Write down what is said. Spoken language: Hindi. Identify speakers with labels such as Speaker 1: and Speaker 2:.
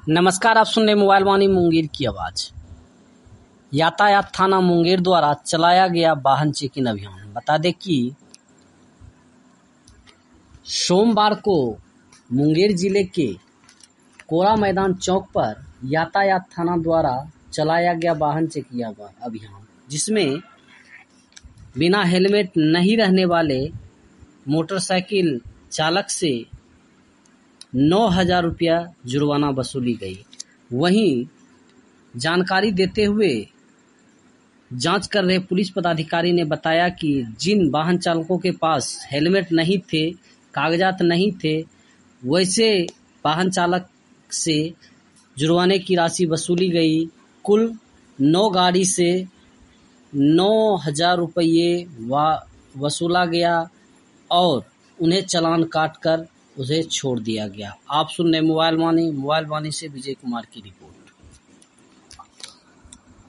Speaker 1: नमस्कार, आप सुन रहे मोबाइल वाणी मुंगेर की आवाज। यातायात थाना मुंगेर द्वारा चलाया गया वाहन चेकिंग अभियान। बता दें कि सोमवार को मुंगेर जिले के कोरा मैदान चौक पर यातायात थाना द्वारा चलाया गया वाहन चेकिंग अभियान, जिसमें बिना हेलमेट नहीं रहने वाले मोटरसाइकिल चालक से 9,000 रुपया जुर्माना वसूली गई। वहीं जानकारी देते हुए जांच कर रहे पुलिस पदाधिकारी ने बताया कि जिन वाहन चालकों के पास हेलमेट नहीं थे, कागजात नहीं थे, वैसे वाहन चालक से जुर्माने की राशि वसूली गई। कुल 9 गाड़ी से 9,000 रुपये वसूला गया और उन्हें चालान काटकर उसे छोड़ दिया गया। आप सुन रहे मोबाइल वाणी से विजय कुमार की रिपोर्ट।